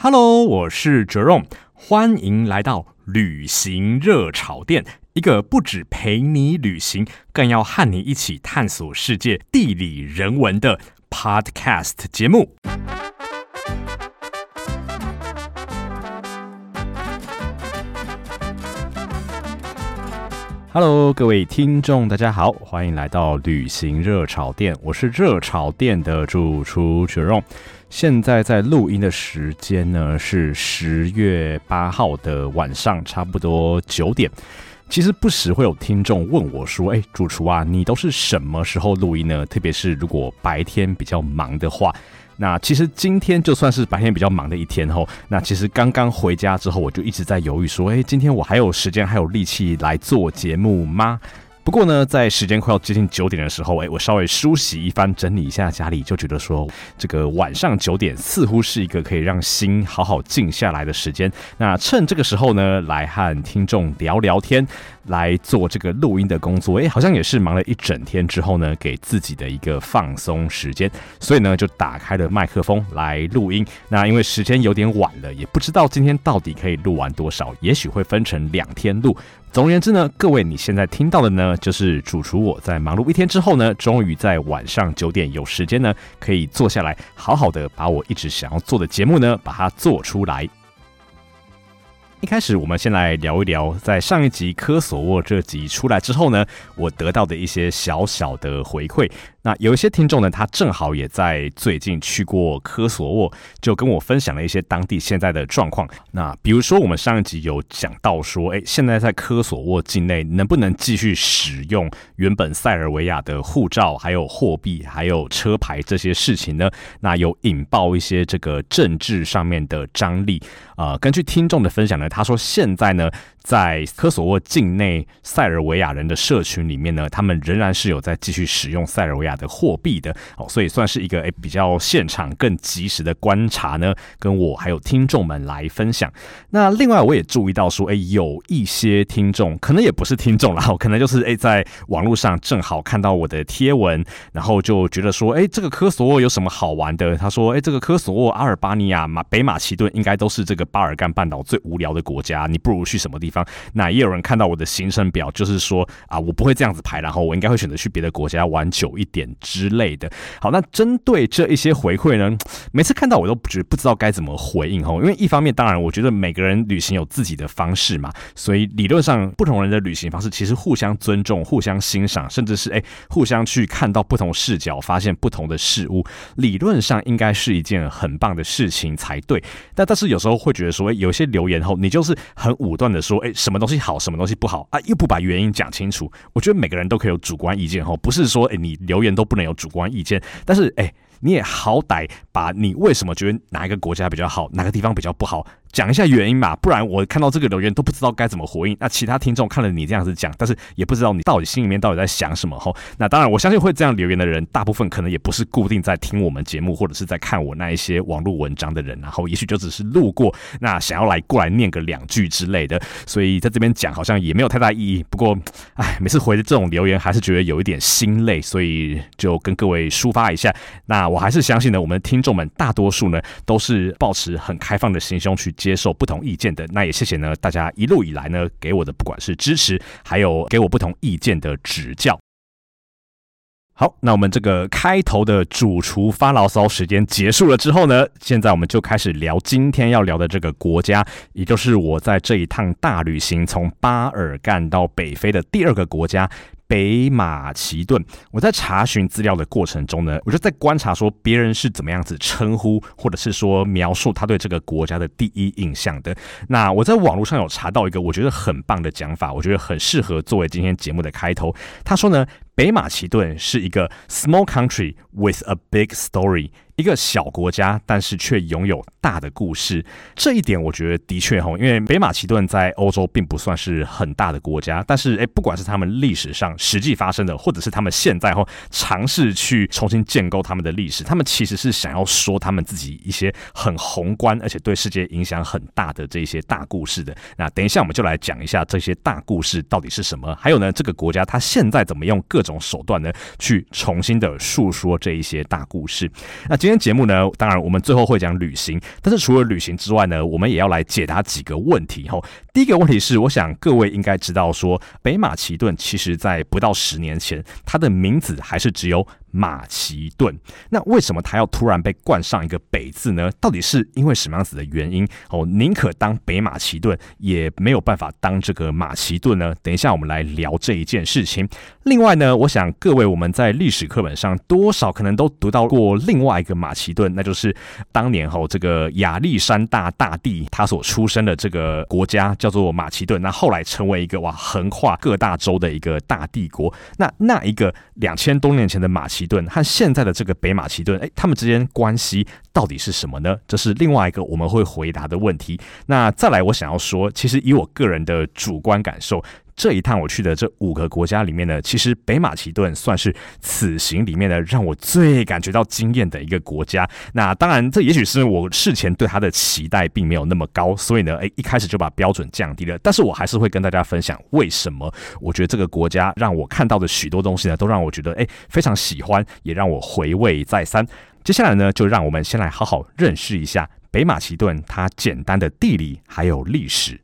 Hello， 我是Jerome，欢迎来到旅行热炒店，一个不只陪你旅行，更要和你一起探索世界地理人文的 Podcast 节目。Hello， 各位听众，大家好，欢迎来到旅行热炒店，我是热炒店的主厨 Jerome。现在在录音的时间呢是10月8号的晚上，差不多9点。其实不时会有听众问我说：“主厨啊，你都是什么时候录音呢？特别是如果白天比较忙的话。”那其实今天就算是白天比较忙的一天后，那其实刚刚回家之后，我就一直在犹豫说：“今天我还有时间还有力气来做节目吗？”不过呢，在时间快要接近9点的时候，我稍微梳洗一番，整理一下家里，就觉得说，这个晚上9点似乎是一个可以让心好好静下来的时间。那趁这个时候呢，来和听众聊聊天，来做这个录音的工作。好像也是忙了一整天之后呢，给自己的一个放松时间，所以呢，就打开了麦克风来录音。那因为时间有点晚了，也不知道今天到底可以录完多少，也许会分成2天录。总而言之呢，各位你现在听到的呢，就是主厨我在忙碌一天之后呢，终于在晚上9点有时间呢，可以坐下来，好好的把我一直想要做的节目呢，把它做出来。一开始我们先来聊一聊，在上一集科索沃这集出来之后呢，我得到的一些小小的回馈。那有一些听众呢，他正好也在最近去过科索沃，就跟我分享了一些当地现在的状况。那比如说我们上一集有讲到说，现在在科索沃境内能不能继续使用原本塞尔维亚的护照、还有货币、还有车牌这些事情呢？那有引爆一些这个政治上面的张力。根据听众的分享呢，他说现在呢，在科索沃境内塞尔维亚人的社群里面呢，他们仍然是有在继续使用塞尔维亚的货币的，所以算是一个比较现场更及时的观察呢，跟我还有听众们来分享。那另外我也注意到说，有一些听众可能也不是听众啦，可能就是在网络上正好看到我的贴文，然后就觉得说，这个科索沃有什么好玩的？他说，这个科索沃、阿尔巴尼亚、北马其顿应该都是这个巴尔干半岛最无聊的国家，你不如去什么地方？那也有人看到我的行程表，就是说我不会这样子排，然后我应该会选择去别的国家玩久一点之类的。好，那针对这一些回馈呢，每次看到我都不知道该怎么回应，因为一方面当然我觉得每个人旅行有自己的方式嘛，所以理论上不同人的旅行方式其实互相尊重、互相欣赏，甚至是互相去看到不同视角，发现不同的事物，理论上应该是一件很棒的事情才对。但是有时候会觉得说，有些留言后你就是很武断的说，什么东西好，什么东西不好啊，又不把原因讲清楚。我觉得每个人都可以有主观意见，不是说你留言都不能有主观意见，但是你也好歹把你为什么觉得哪一个国家比较好，哪个地方比较不好讲一下原因嘛，不然我看到这个留言都不知道该怎么回应。那其他听众看了你这样子讲，但是也不知道你到底心里面到底在想什么。那当然我相信会这样留言的人，大部分可能也不是固定在听我们节目或者是在看我那一些网络文章的人，然后也许就只是路过，那想要过来念个2句之类的，所以在这边讲好像也没有太大意义。不过每次回的这种留言还是觉得有一点心累，所以就跟各位抒发一下。那我还是相信呢，我们的听众们大多数呢都是抱持很开放的心胸去接受不同意见的。那也谢谢呢大家一路以来呢给我的不管是支持，还有给我不同意见的指教。好，那我们这个开头的主厨发牢骚时间结束了之后呢，现在我们就开始聊今天要聊的这个国家，也就是我在这一趟大旅行从巴尔干到北非的第2个国家北马其顿。我在查询资料的过程中呢，我就在观察说别人是怎么样子称呼或者是说描述他对这个国家的第一印象的。那我在网络上有查到一个我觉得很棒的讲法，我觉得很适合作为今天节目的开头。他说呢，北马其顿是一个 small country with a big story， 一个小国家但是却拥有大的故事。这一点我觉得的确，因为北马其顿在欧洲并不算是很大的国家，但是不管是他们历史上实际发生的，或者是他们现在尝试去重新建构他们的历史，他们其实是想要说他们自己一些很宏观而且对世界影响很大的这些大故事的。那等一下我们就来讲一下这些大故事到底是什么，还有呢这个国家它现在怎么用各种手段呢去重新的述说这一些大故事。那今天节目呢，当然我们最后会讲旅行，但是除了旅行之外呢，我们也要来解答几个问题。第一个问题是，我想各位应该知道说，北马其顿其实在不到10年前，它的名字还是只有马其顿。那为什么它要突然被冠上一个北字呢？到底是因为什么样子的原因？宁可当北马其顿，也没有办法当这个马其顿呢？等一下我们来聊这一件事情。另外呢，我想各位我们在历史课本上多少可能都读到过另外一个马其顿，那就是当年这个亚历山大大帝他所出生的这个国家叫做马其顿，那后来成为一个横跨各大洲的一个大帝国。那一个2000多年前的马其顿和现在的这个北马其顿，他们之间关系到底是什么呢？这是另外一个我们会回答的问题。那再来我想要说，其实以我个人的主观感受，这一趟我去的这5个国家里面呢，其实北马其顿算是此行里面呢让我最感觉到惊艳的一个国家。那当然这也许是我事前对它的期待并没有那么高，所以呢一开始就把标准降低了。但是我还是会跟大家分享为什么我觉得这个国家让我看到的许多东西呢都让我觉得非常喜欢，也让我回味再三。接下来呢，就让我们先来好好认识一下北马其顿它简单的地理还有历史。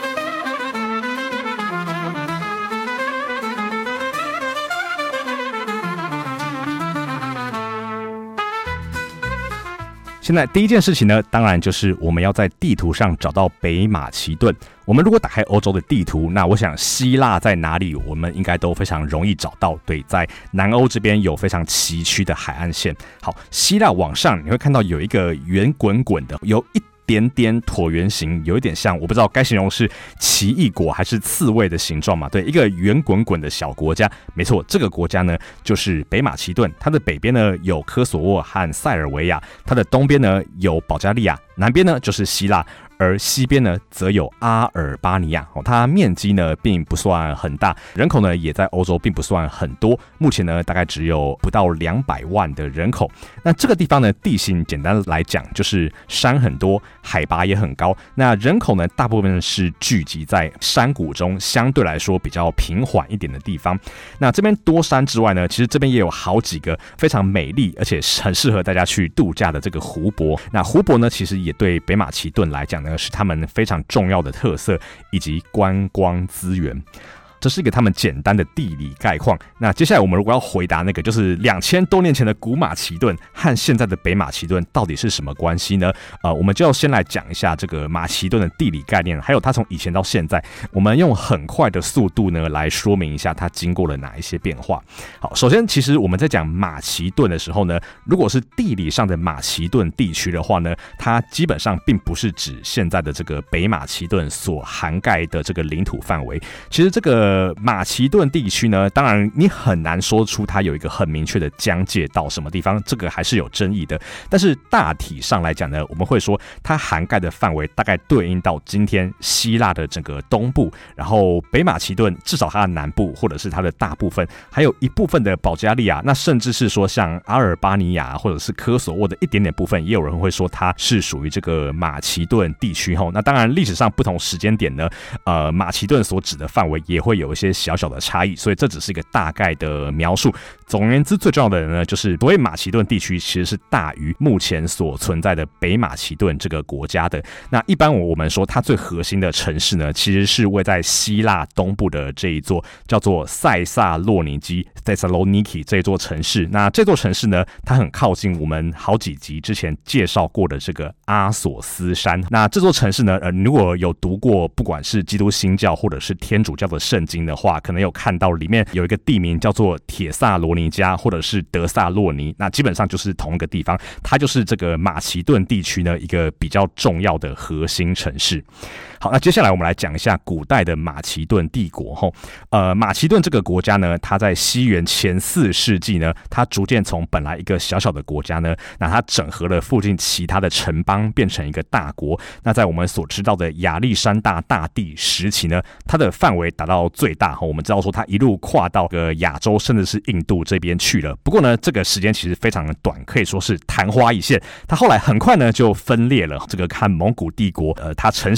现在第一件事情呢，当然就是我们要在地图上找到北马其顿。我们如果打开欧洲的地图，那我想希腊在哪里，我们应该都非常容易找到。对，在南欧这边有非常崎岖的海岸线。好，希腊往上你会看到有一个圆滚滚的，有一点点椭圆形，有一点像，我不知道该形容是奇异果还是刺猬的形状嘛？对，一个圆滚滚的小国家，没错，这个国家呢就是北马其顿。它的北边呢有科索沃和塞尔维亚，它的东边呢有保加利亚，南边呢就是希腊。而西边呢，则有阿尔巴尼亚，它面积呢并不算很大，人口呢也在欧洲并不算很多，目前呢大概只有不到200万的人口。那这个地方呢，地形简单来讲就是山很多，海拔也很高，那人口呢大部分是聚集在山谷中，相对来说比较平缓一点的地方。那这边多山之外呢，其实这边也有好几个非常美丽而且很适合大家去度假的这个湖泊。那湖泊呢，其实也对北马其顿来讲是他们非常重要的特色以及观光资源。这是一个他们简单的地理概况。那接下来我们如果要回答那个就是2000多年前的古马其顿和现在的北马其顿到底是什么关系呢？我们就要先来讲一下这个马其顿的地理概念，还有它从以前到现在，我们用很快的速度呢来说明一下它经过了哪一些变化。好，首先其实我们在讲马其顿的时候呢，如果是地理上的马其顿地区的话呢，它基本上并不是指现在的这个北马其顿所涵盖的这个领土范围。其实这个马其顿地区呢，当然你很难说出它有一个很明确的疆界到什么地方，这个还是有争议的。但是大体上来讲呢，我们会说它涵盖的范围大概对应到今天希腊的整个东部，然后北马其顿至少它的南部或者是它的大部分，还有一部分的保加利亚，那甚至是说像阿尔巴尼亚或者是科索沃的一点点部分，也有人会说它是属于这个马其顿地区。那当然历史上不同时间点呢，马其顿所指的范围也会有一些小小的差异，所以这只是一个大概的描述。总而言之，最重要的呢，就是所谓马其顿地区其实是大于目前所存在的北马其顿这个国家的。那一般我们说它最核心的城市呢，其实是位在希腊东部的这一座叫做塞萨洛尼基 （Thessaloniki） 这座城市。那这座城市呢，它很靠近我们好几集之前介绍过的这个阿索斯山。那这座城市呢，如果有读过不管是基督新教或者是天主教的圣经的话，可能有看到里面有一个地名叫做铁萨罗尼加或者是德萨洛尼，那基本上就是同一个地方，它就是这个马其顿地区呢一个比较重要的核心城市。好，那接下来我们来讲一下古代的马其顿帝国。马其顿这个国家呢，它在西元前4世纪呢，它逐渐从本来一个小小的国家呢，那它整合了附近其他的城邦，变成一个大国。那在我们所知道的亚历山大大帝时期呢，它的范围达到最大。我们知道说它一路跨到亚洲甚至是印度这边去了。不过呢，这个时间其实非常的短，可以说是昙花一现。它后来很快呢就分裂了，这个和蒙古帝国它成型还有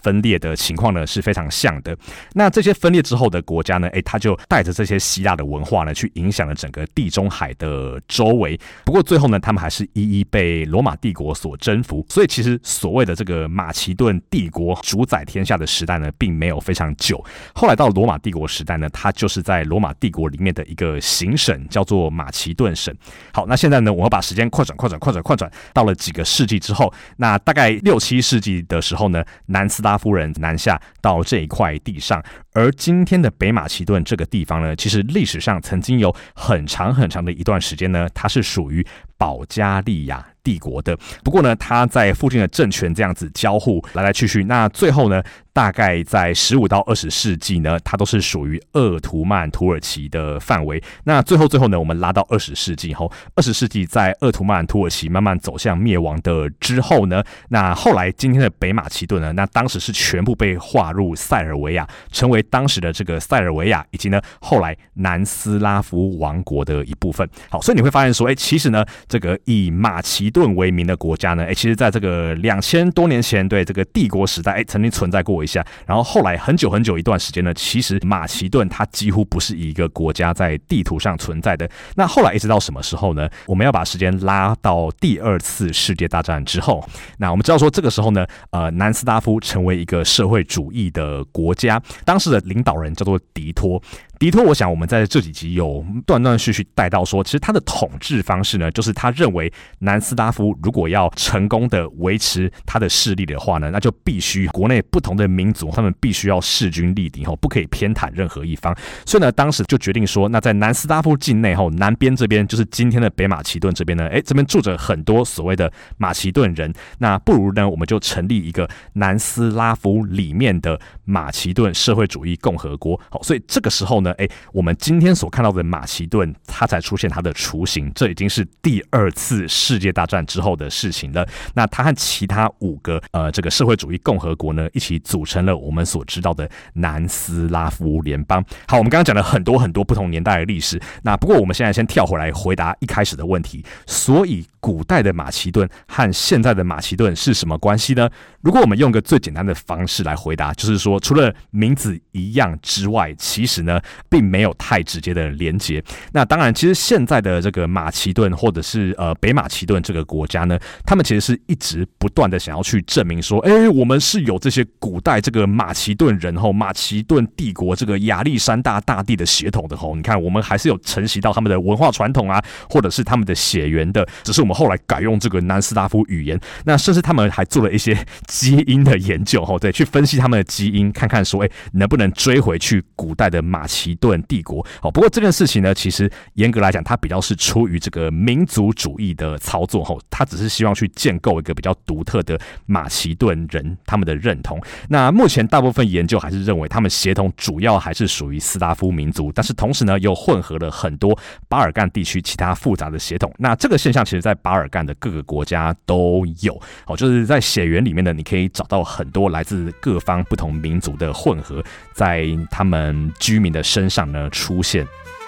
分裂的情况呢是非常像的。那这些分裂之后的国家呢，它就带着这些希腊的文化呢，去影响了整个地中海的周围。不过最后呢，他们还是一一被罗马帝国所征服。所以其实所谓的这个马其顿帝国主宰天下的时代呢，并没有非常久。后来到罗马帝国时代呢，它就是在罗马帝国里面的一个行省，叫做马其顿省。好，那现在呢，我要把时间快转，到了几个世纪之后，那大概6、7世纪的时候呢，南斯拉夫人南下到这一块地上，而今天的北马其顿这个地方呢，其实历史上曾经有很长的一段时间呢，它是属于保加利亚帝国的。不过呢，它在附近的政权这样子交互来来去去，那最后呢，大概在15到20世纪呢，它都是属于鄂图曼土耳其的范围。那最后呢，我们拉到20世纪后，20世纪在鄂图曼土耳其慢慢走向灭亡的之后呢，那后来今天的北马其顿呢，那当时是全部被划入塞尔维亚，成为当时的这个塞尔维亚以及呢后来南斯拉夫王国的一部分。好，所以你会发现说，其实呢，这个以马其顿为名的国家呢，其实在这个2000多年前，对这个帝国时代，曾经存在过一下。然后后来很久一段时间呢，其实马其顿它几乎不是一个国家在地图上存在的。那后来一直到什么时候呢？我们要把时间拉到第2次世界大战之后。那我们知道说，这个时候呢，南斯拉夫成为一个社会主义的国家，当时的领导人叫做狄托。狄托，我想我们在这几集有断续带到说，其实他的统治方式呢，就是他认为南斯拉夫如果要成功的维持他的势力的话呢，那就必须国内不同的民族他们必须要势均力敌，不可以偏袒任何一方。所以呢，当时就决定说，那在南斯拉夫境内南边这边就是今天的北马其顿这边呢，这边住着很多所谓的马其顿人，那不如呢，我们就成立一个南斯拉夫里面的马其顿社会主义共和国。好，所以这个时候呢，我们今天所看到的马其顿，它才出现它的雏形，这已经是第2次世界大战之后的事情了。那它和其他5个这个社会主义共和国呢，一起组成了我们所知道的南斯拉夫联邦。好，我们刚刚讲了很多不同年代的历史，那不过我们现在先跳回来回答一开始的问题，所以古代的马其顿和现在的马其顿是什么关系呢？如果我们用个最简单的方式来回答，就是说除了名字一样之外，其实呢并没有太直接的连结。那当然，其实现在的这个马其顿或者是北马其顿这个国家呢，他们其实是一直不断的想要去证明说，我们是有这些古代这个马其顿人马其顿帝国这个亚历山大大帝的血统的你看我们还是有承袭到他们的文化传统啊，或者是他们的血缘的，只是我们后来改用这个南斯拉夫语言。那甚至他们还做了一些基因的研究，对，去分析他们的基因，看看说，能不能追回去古代的马其顿帝国。不过这件事情呢，其实严格来讲，它比较是出于这个民族主义的操作，它只是希望去建构一个比较独特的马其顿人他们的认同。那目前大部分研究还是认为，他们血统主要还是属于斯拉夫民族，但是同时呢，又混合了很多巴尔干地区其他复杂的血统。那这个现象其实在巴尔干的各个国家都有，就是在血缘里面呢，你可以找到很多来自各方不同民族的混合，在他们居民的身上呢出现。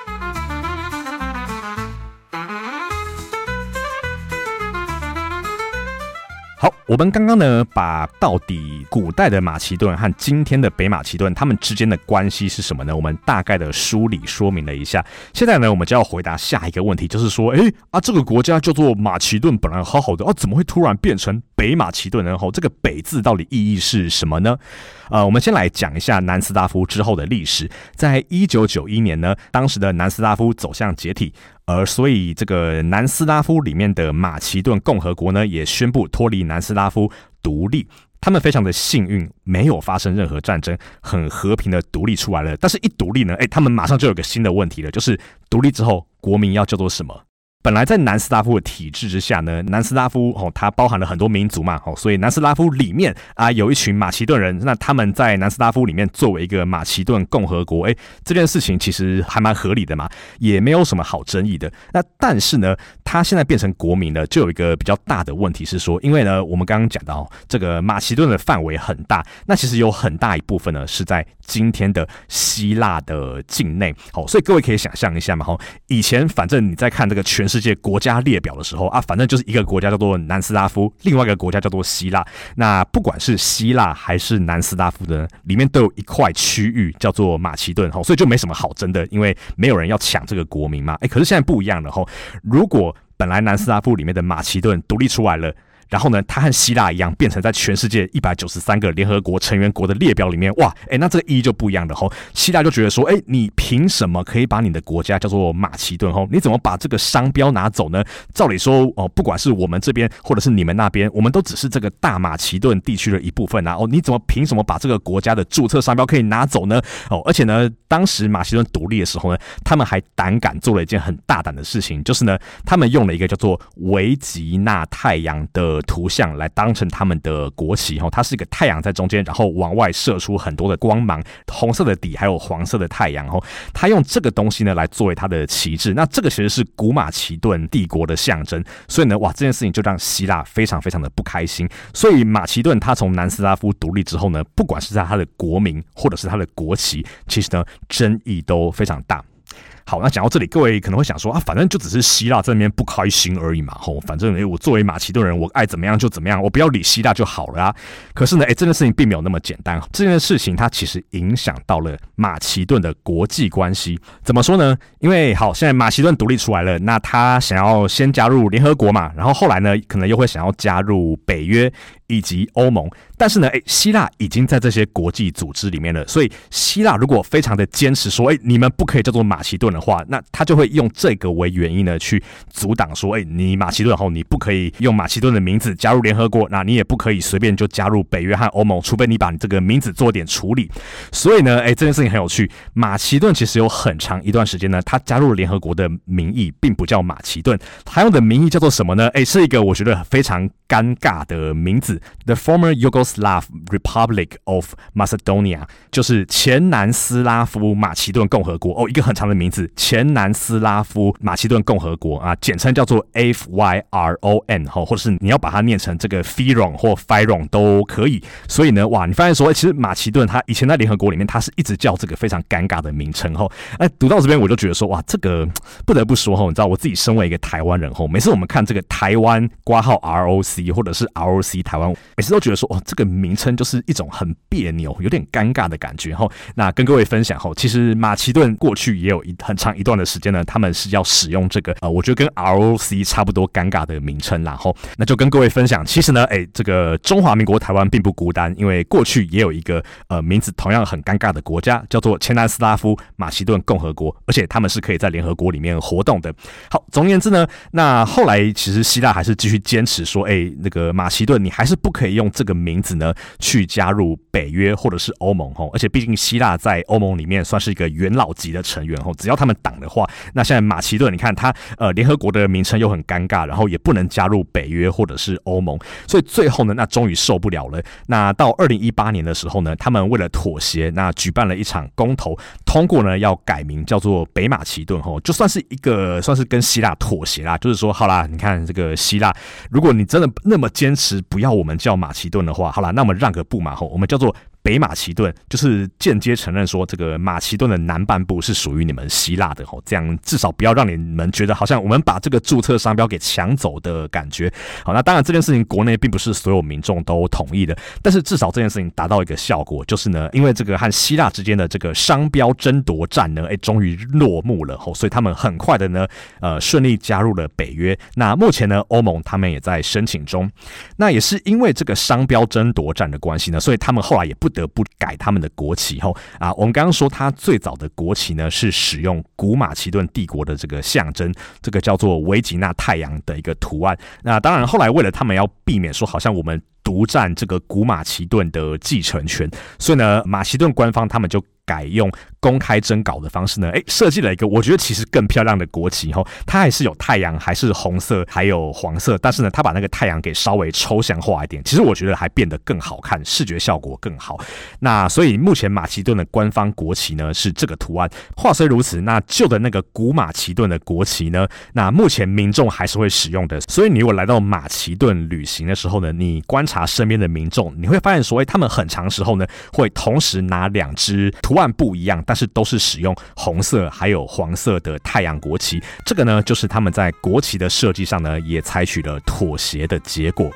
好，我们刚刚呢，把到底古代的马其顿和今天的北马其顿他们之间的关系是什么呢？我们大概的梳理说明了一下。现在呢，我们就要回答下一个问题，就是说，这个国家叫做马其顿，本来好好的，怎么会突然变成北马其顿呢？这个北字到底意义是什么呢？我们先来讲一下南斯拉夫之后的历史。在1991年呢，当时的南斯拉夫走向解体，所以这个南斯拉夫里面的马其顿共和国呢，也宣布脱离南斯拉夫独立。他们非常的幸运，没有发生任何战争，很和平的独立出来了。但是一独立呢，他们马上就有个新的问题了，就是独立之后国民要叫做什么？本来在南斯拉夫的体制之下呢，南斯拉夫它包含了很多民族嘛，所以南斯拉夫里面有一群马其顿人，那他们在南斯拉夫里面作为一个马其顿共和国，这件事情其实还蛮合理的嘛，也没有什么好争议的。那但是呢，它现在变成国民了，就有一个比较大的问题是说，因为呢，我们刚刚讲到这个马其顿的范围很大，那其实有很大一部分呢是在今天的希腊的境内，所以各位可以想象一下嘛，以前反正你在看这个全世世界国家列表的时候啊，反正就是一个国家叫做南斯拉夫，另外一个国家叫做希腊。那不管是希腊还是南斯拉夫的，里面都有一块区域叫做马其顿，所以就没什么好争的，因为没有人要抢这个国名嘛。可是现在不一样了，如果本来南斯拉夫里面的马其顿独立出来了，然后呢，它和希腊一样，变成在全世界193个联合国成员国的列表里面，哇，那这个意义就不一样了吼。希腊就觉得说，你凭什么可以把你的国家叫做马其顿吼？你怎么把这个商标拿走呢？照理说，不管是我们这边或者是你们那边，我们都只是这个大马其顿地区的一部分啊。你怎么凭什么把这个国家的注册商标可以拿走呢？而且呢，当时马其顿独立的时候呢，他们还胆敢做了一件很大胆的事情，就是呢，他们用了一个叫做维吉纳太阳的图像来当成他们的国旗，它是一个太阳在中间，然后往外射出很多的光芒，红色的底还有黄色的太阳，他用这个东西呢来作为他的旗帜。那这个其实是古马其顿帝国的象征，所以呢，哇，这件事情就让希腊非常非常的不开心。所以马其顿他从南斯拉夫独立之后呢，不管是在他的国名或者是他的国旗，其实呢争议都非常大。好，那讲到这里，各位可能会想说啊，反正就只是希腊在那边不开心而已嘛，反正我作为马其顿人，我爱怎么样就怎么样，我不要理希腊就好了啊。可是呢，这件事情并没有那么简单。这件事情它其实影响到了马其顿的国际关系。怎么说呢？因为好，现在马其顿独立出来了，那他想要先加入联合国嘛，然后后来呢，可能又会想要加入北约以及欧盟。但是呢，希腊已经在这些国际组织里面了，所以希腊如果非常的坚持说，你们不可以叫做马其顿的话，那他就会用这个为原因呢，去阻挡说，你马其顿后你不可以用马其顿的名字加入联合国，那你也不可以随便就加入北约和欧盟，除非你把你这个名字做点处理。所以呢，这件事情很有趣。马其顿其实有很长一段时间呢，他加入联合国的名义并不叫马其顿，他用的名义叫做什么呢？是一个我觉得非常尴尬的名字 ，The Former Yugoslav Republic of Macedonia， 就是前南斯拉夫马其顿共和国，一个很长的名字，前南斯拉夫马其顿共和国啊，简称叫做 FYRON， 或者是你要把它念成这个 FYRON 或 FYRON 都可以。所以呢，哇，你发现说，其实马其顿它以前在联合国里面，它是一直叫这个非常尴尬的名称读到这边我就觉得说，哇，这个不得不说你知道我自己身为一个台湾人每次我们看这个台湾括号 ROC 或者是 ROC 台湾，每次都觉得说，这个名称就是一种很别扭、有点尴尬的感觉那跟各位分享其实马其顿过去也有很长一段的时间呢，他们是要使用这个我觉得跟 ROC 差不多尴尬的名称啦那就跟各位分享，其实呢，这个中华民国台湾并不孤单，因为过去也有一个名字同样很尴尬的国家，叫做前南斯拉夫马其顿共和国，而且他们是可以在联合国里面活动的。好，总而言之呢，那后来其实希腊还是继续坚持说，那个马其顿你还是不可以用这个名字呢去加入北约或者是欧盟而且毕竟希腊在欧盟里面算是一个元老级的成员只要他们挡的话，那现在马其顿你看他联合国的名称又很尴尬，然后也不能加入北约或者是欧盟，所以最后呢，那终于受不了了。那到2018年的时候呢，他们为了妥协，那举办了一场公投，通过呢要改名叫做北马其顿就算是跟希腊妥协啦，就是说好啦，你看这个希腊，如果你真的那么坚持不要我们叫马其顿的话，好啦，那我们让个步嘛我们叫做北马其顿，就是间接承认说这个马其顿的南半部是属于你们希腊的这样至少不要让你们觉得好像我们把这个注册商标给抢走的感觉。好，那当然这件事情国内并不是所有民众都同意的，但是至少这件事情达到一个效果，就是呢，因为这个和希腊之间的这个商标争夺战呢，终于落幕了所以他们很快的呢，顺利加入了北约。那目前呢，欧盟他们也在申请中。那也是因为这个商标争夺战的关系呢，所以他们后来也不得不改他们的国旗我们刚刚说他最早的国旗呢是使用古马其顿帝国的这个象征，这个叫做维吉纳太阳的一个图案。那当然后来为了他们要避免说好像我们独占这个古马其顿的继承权，所以呢，马其顿官方他们就改用公开征稿的方式呢，设计了一个我觉得其实更漂亮的国旗它还是有太阳，还是红色，还有黄色，但是呢，它把那个太阳给稍微抽象化一点，其实我觉得还变得更好看，视觉效果更好。那所以目前马其顿的官方国旗呢是这个图案。话虽如此，那旧的那个古马其顿的国旗呢，那目前民众还是会使用的。所以你如果来到马其顿旅行的时候呢，你观察察身边的民众，你会发现说，他们很长时候呢会同时拿2支图案不一样，但是都是使用红色还有黄色的太阳国旗。这个呢，就是他们在国旗的设计上呢，也采取了妥协的结果。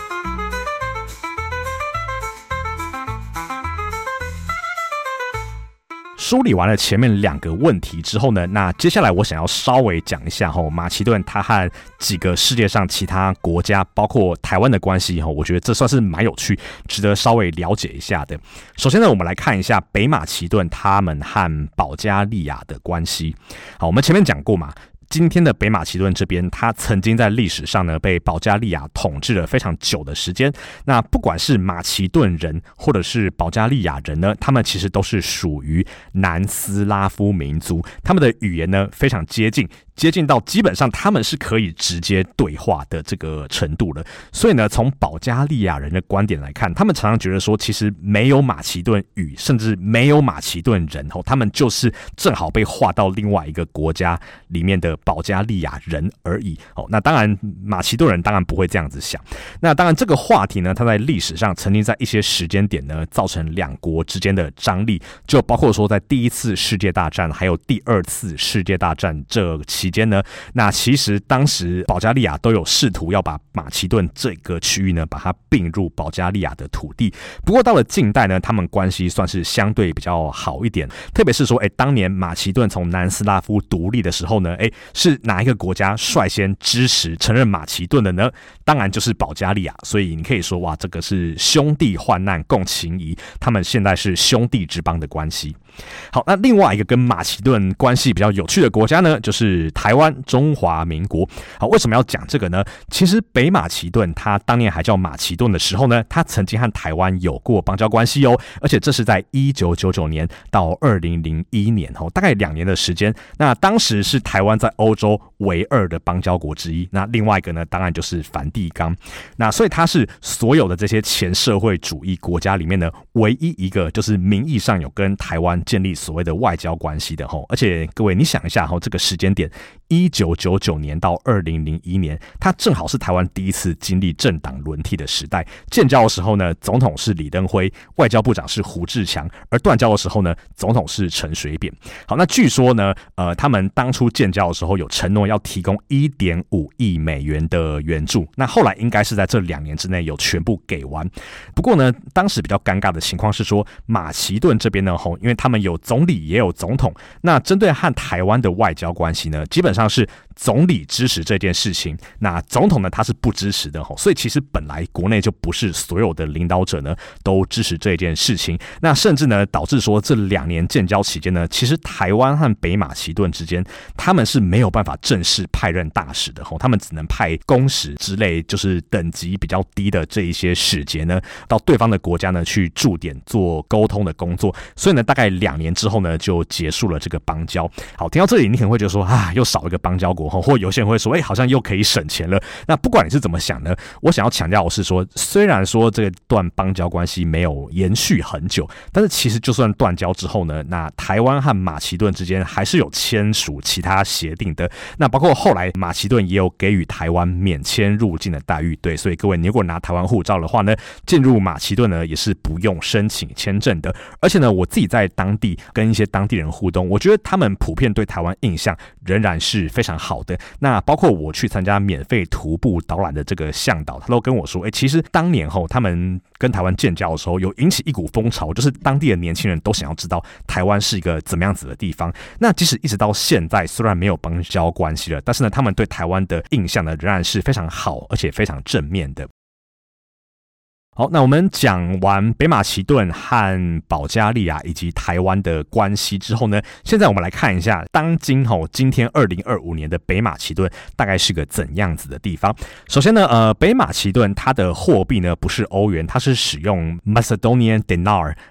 梳理完了前面2个问题之后呢，那接下来我想要稍微讲一下马其顿它和几个世界上其他国家，包括台湾的关系，我觉得这算是蛮有趣，值得稍微了解一下的。首先呢，我们来看一下北马其顿他们和保加利亚的关系。好，我们前面讲过嘛，今天的北马其顿这边，它曾经在历史上呢被保加利亚统治了非常久的时间。那不管是马其顿人或者是保加利亚人呢，他们其实都是属于南斯拉夫民族，他们的语言呢非常接近到基本上他们是可以直接对话的这个程度了。所以呢，从保加利亚人的观点来看，他们常常觉得说，其实没有马其顿语，甚至没有马其顿人，他们就是正好被划到另外一个国家里面的保加利亚人而已。那当然马其顿人当然不会这样子想。那当然这个话题呢，它在历史上曾经在一些时间点呢造成2国之间的张力，就包括说在第1次世界大战还有第2次世界大战这期间呢，那其实当时保加利亚都有试图要把马其顿这个区域呢把它并入保加利亚的土地。不过到了近代呢，他们关系算是相对比较好一点，特别是说当年马其顿从南斯拉夫独立的时候呢，是哪一个国家率先支持承认马其顿的呢？当然就是保加利亚。所以你可以说，哇，这个是兄弟患难共情谊，他们现在是兄弟之邦的关系。好，那另外一个跟马其顿关系比较有趣的国家呢，就是台湾中华民国。好，为什么要讲这个呢？其实北马其顿它当年还叫马其顿的时候呢，它曾经和台湾有过邦交关系哦，而且这是在1999年到2001年大概2年的时间。那当时是台湾在欧洲唯2的邦交国之一，那另外一个呢，当然就是梵蒂冈。那所以它是所有的这些前社会主义国家里面呢，唯一一个就是名义上有跟台湾建立所谓的外交关系的。而且各位你想一下这个时间点1999年到2001年，它正好是台湾第1次经历政党轮替的时代。建交的时候呢，总统是李登辉，外交部长是胡志强，而断交的时候呢，总统是陈水扁。好，那据说呢，他们当初建交的时候有承诺要提供1.5亿美元的援助，那后来应该是在这2年之内有全部给完。不过呢，当时比较尴尬的情况是说，马其顿这边呢，因为他们有总理也有总统，那针对和台湾的外交关系呢，基本上是总理支持这件事情，那总统呢他是不支持的，所以其实本来国内就不是所有的领导者呢都支持这件事情。那甚至呢导致说这2年建交期间呢，其实台湾和北马其顿之间他们是没有办法正式派任大使的，他们只能派公使之类，就是等级比较低的这一些使节呢到对方的国家呢去驻点做沟通的工作。所以呢大概2年之后呢就结束了这个邦交。好，听到这里你可能会觉得说又少一个邦交国，或有些人会说好像又可以省钱了。那不管你是怎么想呢，我想要强调的是说，虽然说这段邦交关系没有延续很久，但是其实就算断交之后呢，那台湾和马其顿之间还是有签署其他协定的。那包括后来马其顿也有给予台湾免签入境的待遇。对，所以各位你如果拿台湾护照的话呢，进入马其顿呢也是不用申请签证的。而且呢，我自己在当地跟一些当地人互动，我觉得他们普遍对台湾印象仍然是非常好的。那包括我去参加免费徒步导览的这个向导，他都跟我说，其实当年他们跟台湾建交的时候，有引起一股风潮，就是当地的年轻人都想要知道台湾是一个怎么样子的地方。那即使一直到现在，虽然没有邦交关系了，但是呢，他们对台湾的印象呢，仍然是非常好，而且非常正面的。好，那我们讲完北马其顿和保加利亚以及台湾的关系之后呢，现在我们来看一下今天2025年的北马其顿大概是个怎样子的地方。首先呢，北马其顿它的货币呢不是欧元，它是使用 Macedonian Dinar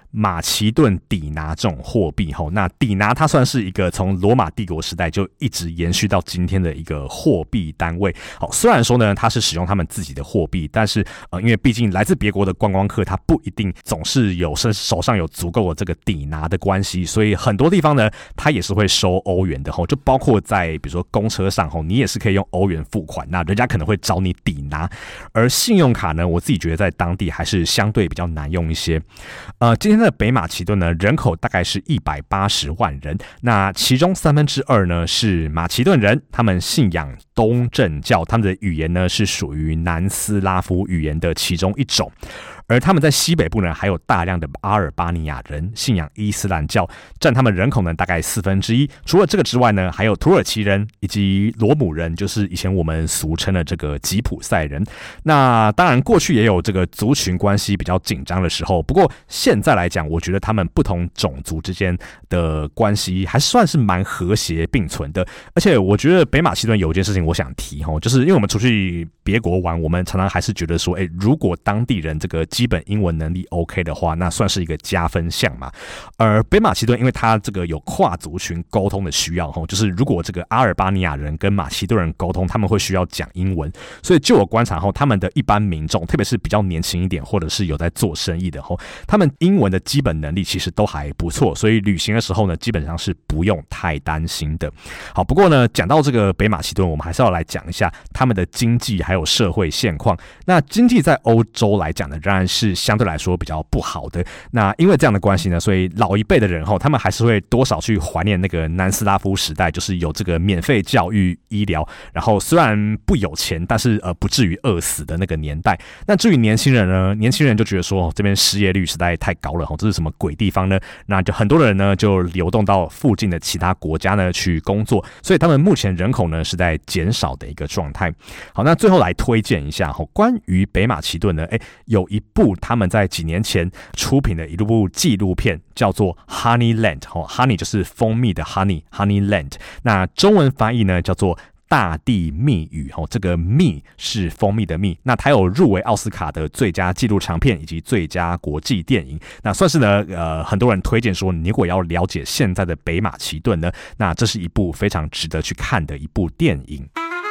马其顿底拿这种货币。那底拿它算是一个从罗马帝国时代就一直延续到今天的一个货币单位。虽然说呢它是使用他们自己的货币，但是因为毕竟来自别国的观光客他不一定总是有手上有足够的这个底拿的关系，所以很多地方呢它也是会收欧元的，就包括在比如说公车上你也是可以用欧元付款，那人家可能会找你底拿。而信用卡呢，我自己觉得在当地还是相对比较难用一些。今天的北马其顿呢，人口大概是180万人，那其中2/3呢是马其顿人，他们信仰东正教，他们的语言呢是属于南斯拉夫语言的其中一种。而他们在西北部呢，还有大量的阿尔巴尼亚人信仰伊斯兰教，占他们人口呢大概1/4。除了这个之外呢，还有土耳其人以及罗姆人，就是以前我们俗称的这个吉普赛人。那当然，过去也有这个族群关系比较紧张的时候，不过现在来讲，我觉得他们不同种族之间的关系还算是蛮和谐并存的。而且我觉得北马其顿有一件事情我想提，就是因为我们出去别国玩，我们常常还是觉得说，如果当地人这个基本英文能力 OK 的话，那算是一个加分项嘛。而北马其顿因为它这个有跨族群沟通的需要，就是如果这个阿尔巴尼亚人跟马其顿人沟通，他们会需要讲英文，所以就我观察后，他们的一般民众，特别是比较年轻一点或者是有在做生意的，他们英文的基本能力其实都还不错，所以旅行的时候呢，基本上是不用太担心的。好，不过呢，讲到这个北马其顿，我们还是要来讲一下他们的经济还有社会现况。那经济在欧洲来讲呢，当然是相对来说比较不好的。那因为这样的关系呢，所以老一辈的人他们还是会多少去怀念那个南斯拉夫时代，就是有这个免费教育、医疗，然后虽然不有钱，但是不至于饿死的那个年代。那至于年轻人呢，年轻人就觉得说这边失业率实在太高了，这是什么鬼地方呢？那就很多人呢就流动到附近的其他国家呢去工作，所以他们目前人口呢是在减少的一个状态。好，那最后来推荐一下关于北马其顿呢，有一部他们在几年前出品的一部纪录片，叫做 Honeyland。Honey 就是蜂蜜的 Honeyland。那中文翻译呢叫做大地蜜语，这个蜜是蜂蜜的蜜。那它有入围奥斯卡的最佳纪录长片以及最佳国际电影。那算是呢，很多人推荐说，你如果要了解现在的北马其顿呢，那这是一部非常值得去看的一部电影。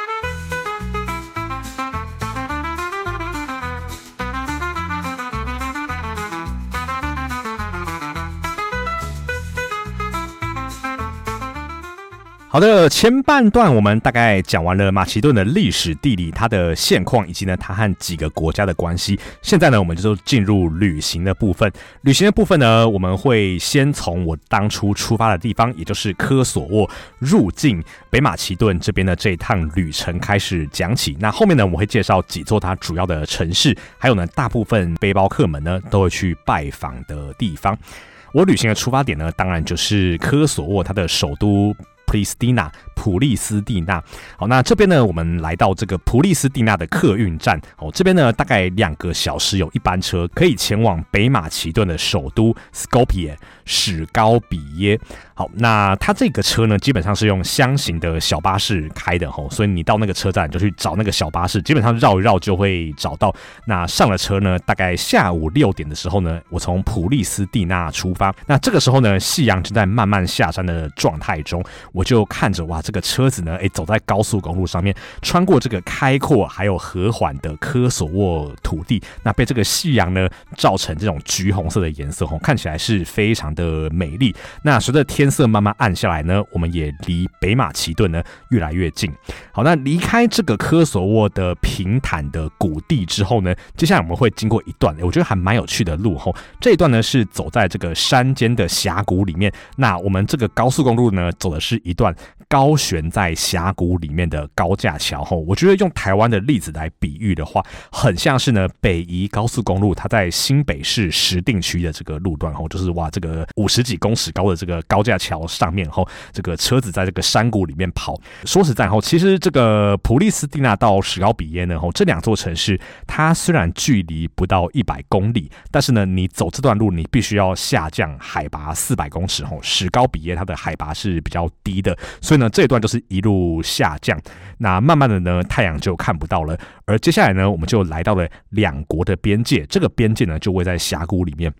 好的，前半段我们大概讲完了马其顿的历史地理，它的现况以及呢它和几个国家的关系。现在呢我们就进入旅行的部分。旅行的部分呢，我们会先从我当初出发的地方，也就是科索沃入境北马其顿这边的这一趟旅程开始讲起。那后面呢我们会介绍几座它主要的城市，还有呢大部分背包客们呢都会去拜访的地方。我旅行的出发点呢，当然就是科索沃它的首都普利斯蒂纳。好，那这边呢，我们来到这个普利斯蒂纳的客运站。这边呢，大概2个小时有一班车可以前往北马其顿的首都 Skopje 史高比耶。好，那它这个车呢，基本上是用箱型的小巴士开的，所以你到那个车站就去找那个小巴士，基本上绕一绕就会找到。那上了车呢，大概下午6点的时候呢，我从普利斯蒂纳出发。那这个时候呢，夕阳正在慢慢下山的状态中，我就看着哇，这个车子呢，走在高速公路上面，穿过这个开阔还有和缓的科索沃土地，那被这个夕阳呢照成这种橘红色的颜色，看起来是非常的美丽。那随着天色慢慢暗下来呢，我们也离北马其顿呢越来越近。好，那离开这个科索沃的平坦的谷地之后呢，接下来我们会经过一段我觉得还蛮有趣的路。这一段呢是走在这个山间的峡谷里面。那我们这个高速公路呢走的是一段高悬在峡谷里面的高架桥。我觉得用台湾的例子来比喻的话，很像是呢北宜高速公路它在新北市石碇区的这个路段，就是哇这个50几公尺高的这个高架桥上面，这个车子在这个山谷里面跑。说实在，其实这个普利斯蒂纳到史高比耶呢，这2座城市它虽然距离不到100公里，但是呢你走这段路你必须要下降海拔400公尺。史高比耶它的海拔是比较低的，所以呢这一段就是一路下降。那慢慢的呢太阳就看不到了，而接下来呢我们就来到了2国的边界，这个边界呢就位在峡谷里面。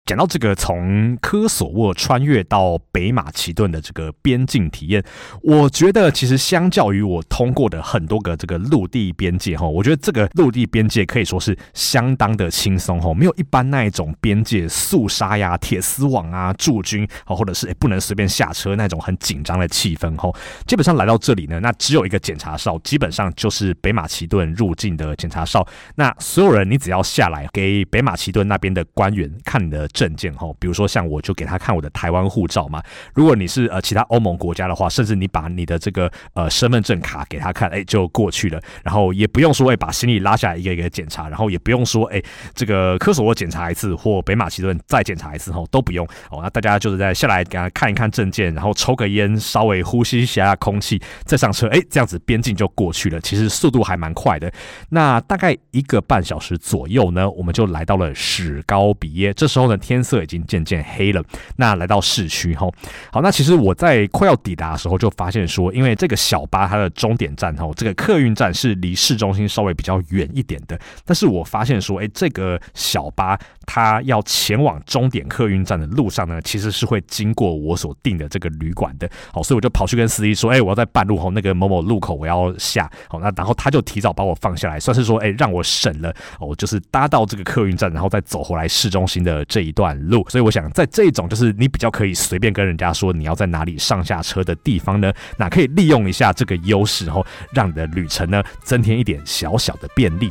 讲到这个从科索沃穿越到北马其顿的这个边境体验，我觉得其实相较于我通过的很多个这个陆地边界，我觉得这个陆地边界可以说是相当的轻松，没有一般那一种边界肃杀呀、铁丝网啊、驻军，或者是不能随便下车那种很紧张的气氛。基本上来到这里呢，那只有一个检查哨，基本上就是北马其顿入境的检查哨。那所有人你只要下来给北马其顿那边的官员看你的证件，比如说像我就给他看我的台湾护照嘛。如果你是其他欧盟国家的话，甚至你把你的这个身份证卡给他看，就过去了。然后也不用说把行李拉下来一个一个检查，然后也不用说这个科索沃检查一次或北马其顿再检查一次，都不用。那大家就是在下来给他看一看证件，然后抽个烟，稍微呼吸一下空气，再上车，这样子边境就过去了。其实速度还蛮快的。那大概1个半小时左右呢，我们就来到了史高比耶。这时候呢，天色已经渐渐黑了。那来到市区好，那其实我在快要抵达的时候就发现说，因为这个小巴它的终点站这个客运站是离市中心稍微比较远一点的，但是我发现说，这个小巴它要前往终点客运站的路上呢，其实是会经过我所订的这个旅馆的。好，所以我就跑去跟司机说，我要在半路那个某某路口我要下。好，那然后他就提早把我放下来，算是说，让我省了就是搭到这个客运站，然后再走回来市中心的这一段路。所以我想，在这一种就是你比较可以随便跟人家说你要在哪里上下车的地方呢，那可以利用一下这个优势，让你的旅程呢增添一点小小的便利。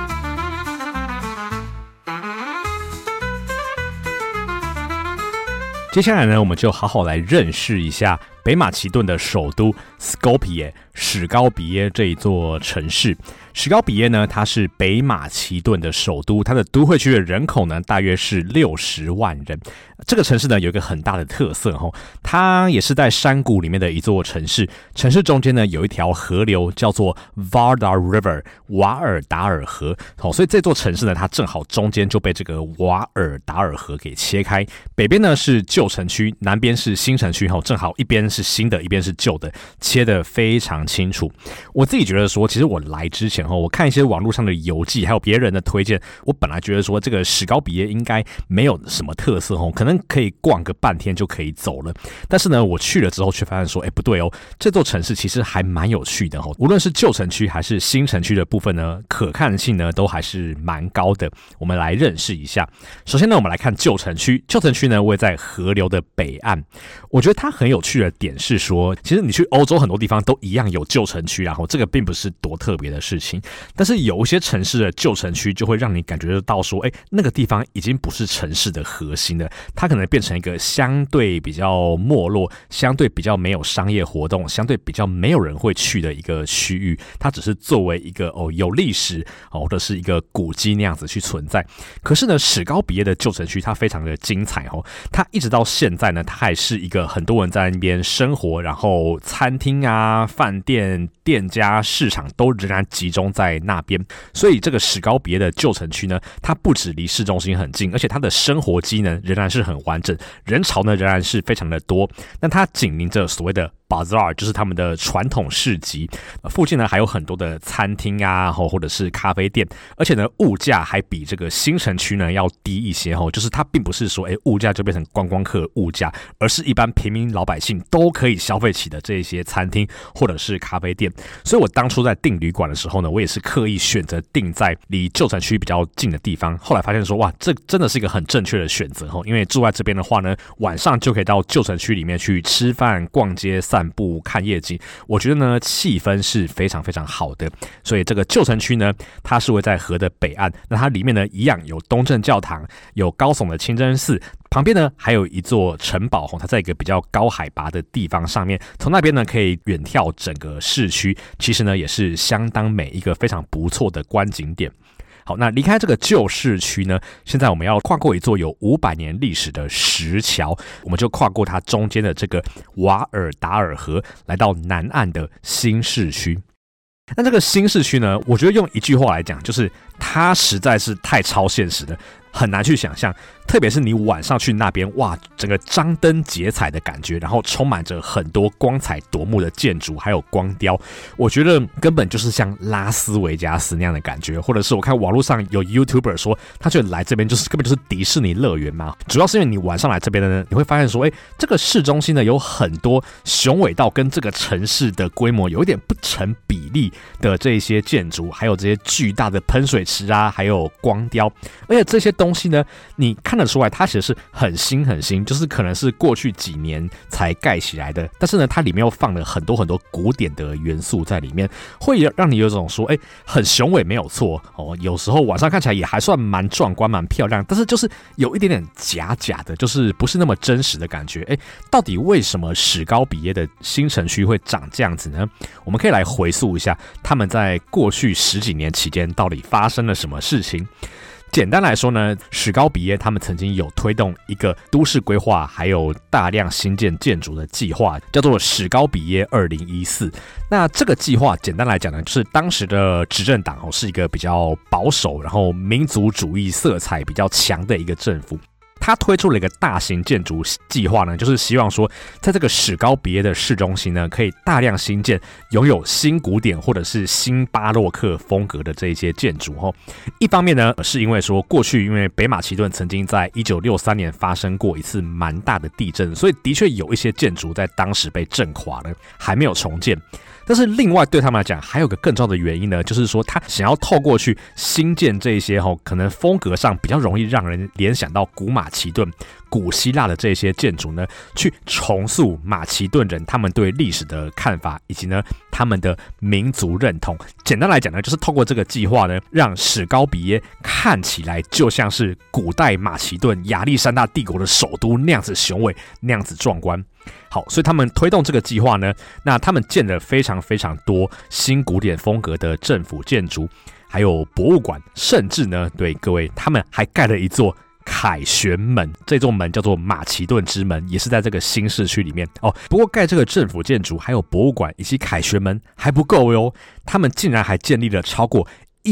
接下来呢，我们就好好来认识一下北马其顿的首都 Skopje 史高比耶这一座城市。史高比耶呢，它是北马其顿的首都，它的都会区的人口呢大约是60万人。这个城市呢有一个很大的特色，它也是在山谷里面的一座城市。城市中间呢有一条河流叫做 Vardar River 瓦尔达尔河，所以这座城市呢它正好中间就被这个瓦尔达尔河给切开。北边呢是旧城区，南边是新城区，正好一边是新的，一边是旧的，切得非常清楚。我自己觉得说，其实我来之前我看一些网络上的游记，还有别人的推荐，我本来觉得说这个史高比耶应该没有什么特色，可能可以逛个半天就可以走了。但是呢，我去了之后却发现说，不对这座城市其实还蛮有趣的。无论是旧城区还是新城区的部分呢，可看性呢都还是蛮高的。我们来认识一下。首先呢，我们来看旧城区。旧城区呢位在河流的北岸。我觉得它很有趣的点是说，其实你去欧洲很多地方都一样有旧城区，然后这个并不是多特别的事情。但是有一些城市的旧城区就会让你感觉到说，那个地方已经不是城市的核心了，它可能变成一个相对比较没落、相对比较没有商业活动、相对比较没有人会去的一个区域。它只是作为一个有历史或者是一个古迹那样子去存在。可是呢，史高比耶的旧城区它非常的精彩它一直到现在呢，它还是一个很多人在那边生活，然后餐厅啊、饭店、店家、市场都仍然集中在那边。所以这个史高比耶的旧城区呢，它不止离市中心很近，而且它的生活机能仍然是很完整，人潮呢仍然是非常的多。那它紧邻着所谓的Bazaar 就是他们的传统市集，附近呢还有很多的餐厅啊，或者是咖啡店，而且呢物价还比这个新城区呢要低一些，就是它并不是说物价就变成观光客物价，而是一般平民老百姓都可以消费起的这些餐厅或者是咖啡店。所以我当初在订旅馆的时候呢，我也是刻意选择订在离旧城区比较近的地方。后来发现说，哇，这真的是一个很正确的选择，因为住在这边的话呢，晚上就可以到旧城区里面去吃饭、逛街、散步、看夜景。我觉得呢，气氛是非常非常好的。所以这个旧城区呢，它是位在河的北岸，那它里面呢一样有东正教堂，有高耸的清真寺，旁边呢还有一座城堡，它在一个比较高海拔的地方上面，从那边呢可以远眺整个市区，其实呢也是相当美，一个非常不错的观景点。好，那离开这个旧市区呢，现在我们要跨过一座有500年历史的石桥，我们就跨过它中间的这个瓦尔达尔河，来到南岸的新市区。 那这个新市区呢，我觉得用一句话来讲，就是它实在是太超现实了，很难去想象。特别是你晚上去那边，哇，整个张灯结彩的感觉，然后充满着很多光彩夺目的建筑，还有光雕，我觉得根本就是像拉斯维加斯那样的感觉。或者是我看网络上有 YouTuber 说，他觉得来这边根本就是迪士尼乐园嘛。主要是因为你晚上来这边呢，你会发现说，这个市中心呢有很多雄伟到跟这个城市的规模有一点不成比例的这一些建筑，还有这些巨大的喷水池啊，还有光雕，而且这些东西呢，你看得出来它其实是很新很新，就是可能是过去几年才盖起来的，但是呢它里面又放了很多很多古典的元素在里面，会让你有种说很雄伟没有错有时候晚上看起来也还算蛮壮观蛮漂亮，但是就是有一点点假假的，就是不是那么真实的感觉。到底为什么史高比耶的新城区会长这样子呢？我们可以来回溯一下他们在过去10几年期间到底发生了什么事情。简单来说呢，史高比耶他们曾经有推动一个都市规划还有大量新建建筑的计划，叫做史高比耶2014。那这个计划简单来讲呢，就是当时的执政党是一个比较保守，然后民族主义色彩比较强的一个政府。他推出了一个大型建筑计划呢，就是希望说，在这个史高比耶的市中心呢，可以大量新建拥有新古典或者是新巴洛克风格的这一些建筑。一方面呢，是因为说过去因为北马其顿曾经在1963年发生过一次蛮大的地震，所以的确有一些建筑在当时被震垮了，还没有重建。但是另外对他们来讲还有个更重要的原因呢，就是说他想要透过去新建这些可能风格上比较容易让人联想到古马其顿、古希腊的这些建筑呢，去重塑马其顿人他们对历史的看法，以及呢他们的民族认同。简单来讲呢，就是透过这个计划呢，让史高比耶看起来就像是古代马其顿亚历山大帝国的首都那样子雄伟，那样子壮观。好，所以他们推动这个计划呢，那他们建了非常非常多新古典风格的政府建筑，还有博物馆，甚至呢，对各位，他们还盖了一座凯旋门，这座门叫做马其顿之门，也是在这个新市区里面不过盖这个政府建筑、还有博物馆以及凯旋门还不够哟，他们竟然还建立了超过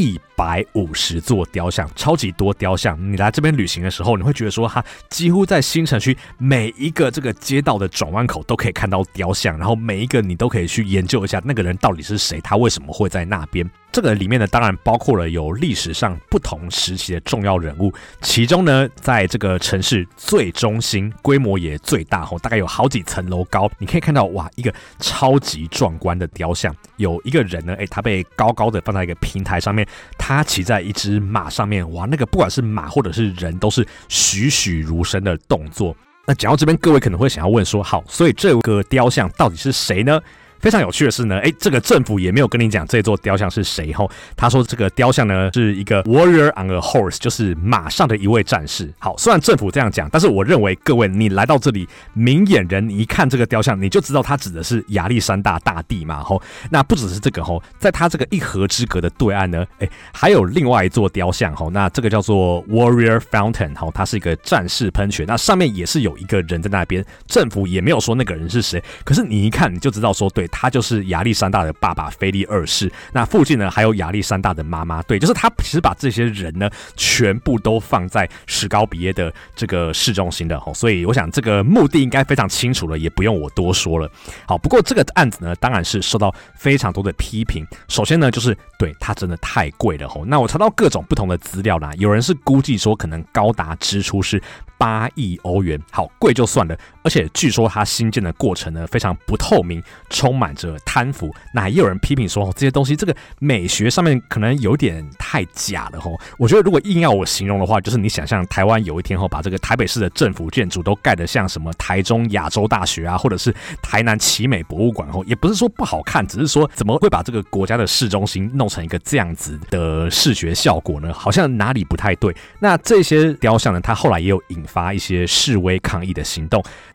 150座雕像，超级多雕像。你来这边旅行的时候，你会觉得说，它几乎在新城区每一个这个街道的转弯口都可以看到雕像，然后每一个你都可以去研究一下那个人到底是谁，他为什么会在那边。这个里面呢，当然包括了有历史上不同时期的重要人物，其中呢，在这个城市最中心，规模也最大大概有好几层楼高，你可以看到哇，一个超级壮观的雕像，有一个人呢，他被高高的放在一个平台上面，他骑在一只马上面，哇，那个不管是马或者是人，都是栩栩如生的动作。那讲到这边，各位可能会想要问说，好，所以这个雕像到底是谁呢？非常有趣的是呢，这个政府也没有跟你讲这座雕像是谁他说这个雕像呢是一个 warrior on a horse， 就是马上的一位战士。好，虽然政府这样讲，但是我认为各位你来到这里，明眼人你一看这个雕像，你就知道它指的是亚历山大大帝嘛那不只是这个在它这个一河之隔的对岸呢，还有另外一座雕像那这个叫做 warrior fountain 它是一个战士喷泉，那上面也是有一个人在那边，政府也没有说那个人是谁，可是你一看你就知道说，对，他就是亚历山大的爸爸腓力二世，那附近呢还有亚历山大的妈妈，对，就是他其实把这些人呢全部都放在史高比耶的这个市中心的所以我想这个目的应该非常清楚了，也不用我多说了。好，不过这个案子呢当然是受到非常多的批评。首先呢就是对它真的太贵了那我查到各种不同的资料啦，有人是估计说可能高达支出是8亿欧元，好，贵就算了，而且据说它新建的过程呢非常不透明，充满着贪腐。那也有人批评说这些东西这个美学上面可能有点太假了我觉得如果硬要我形容的话，就是你想象台湾有一天把这个台北市的政府建筑都盖得像什么台中亚洲大学啊，或者是台南奇美博物馆也不是说不好看，只是说怎么会把这个国家的市中心弄成一个这样子的视觉效果呢？好像哪里不太对。那这些雕像呢，它后来也有引发一些示威抗议的行动。当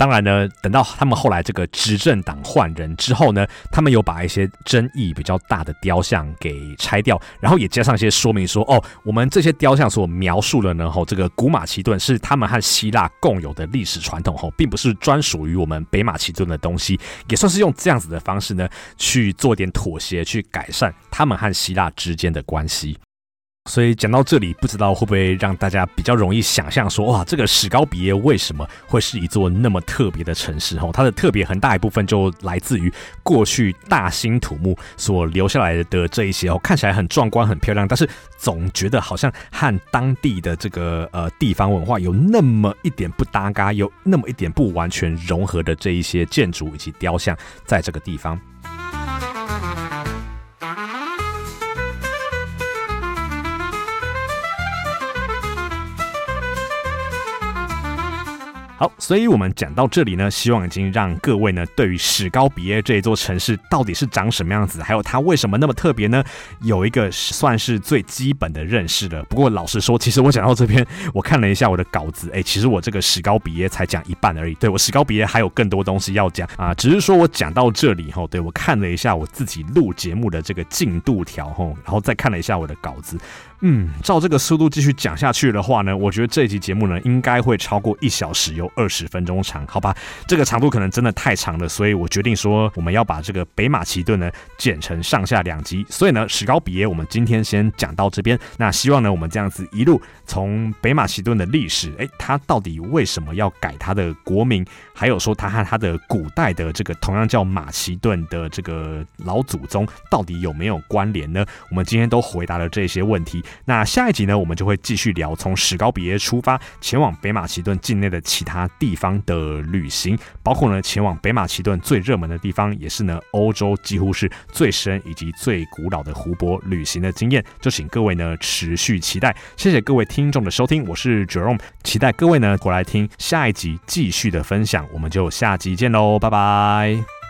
当然呢，等到他们后来这个执政党换人之后呢，他们有把一些争议比较大的雕像给拆掉，然后也加上一些说明说，我们这些雕像所描述的呢，这个古马其顿是他们和希腊共有的历史传统，并不是专属于我们北马其顿的东西，也算是用这样子的方式呢，去做点妥协，去改善他们和希腊之间的关系。所以讲到这里，不知道会不会让大家比较容易想象说，哇，这个史高比耶为什么会是一座那么特别的城市？它的特别很大一部分就来自于过去大兴土木所留下来的这一些看起来很壮观、很漂亮，但是总觉得好像和当地的这个地方文化有那么一点不搭嘎，有那么一点不完全融合的这一些建筑以及雕像，在这个地方。好，所以我们讲到这里呢，希望已经让各位呢对于史高比耶这一座城市到底是长什么样子，还有它为什么那么特别呢，有一个算是最基本的认识了。不过老实说，其实我讲到这边，我看了一下我的稿子，其实我这个史高比耶才讲一半而已。对，我史高比耶还有更多东西要讲啊，只是说我讲到这里对，我看了一下我自己录节目的这个进度条然后再看了一下我的稿子。照这个速度继续讲下去的话呢，我觉得这一集节目呢应该会超过1小时又20分钟长，好吧？这个长度可能真的太长了，所以我决定说我们要把这个北马其顿呢剪成上下2集。所以呢，史高比耶我们今天先讲到这边。那希望呢我们这样子一路从北马其顿的历史，它到底为什么要改它的国名，还有说它和它的古代的这个同样叫马其顿的这个老祖宗到底有没有关联呢？我们今天都回答了这些问题。那下一集呢，我们就会继续聊从史高比耶出发前往北马其顿境内的其他地方的旅行，包括呢前往北马其顿最热门的地方，也是呢欧洲几乎是最深以及最古老的湖泊旅行的经验，就请各位呢持续期待。谢谢各位听众的收听，我是 Jerome， 期待各位呢回来听下一集继续的分享，我们就下集见喽，拜拜。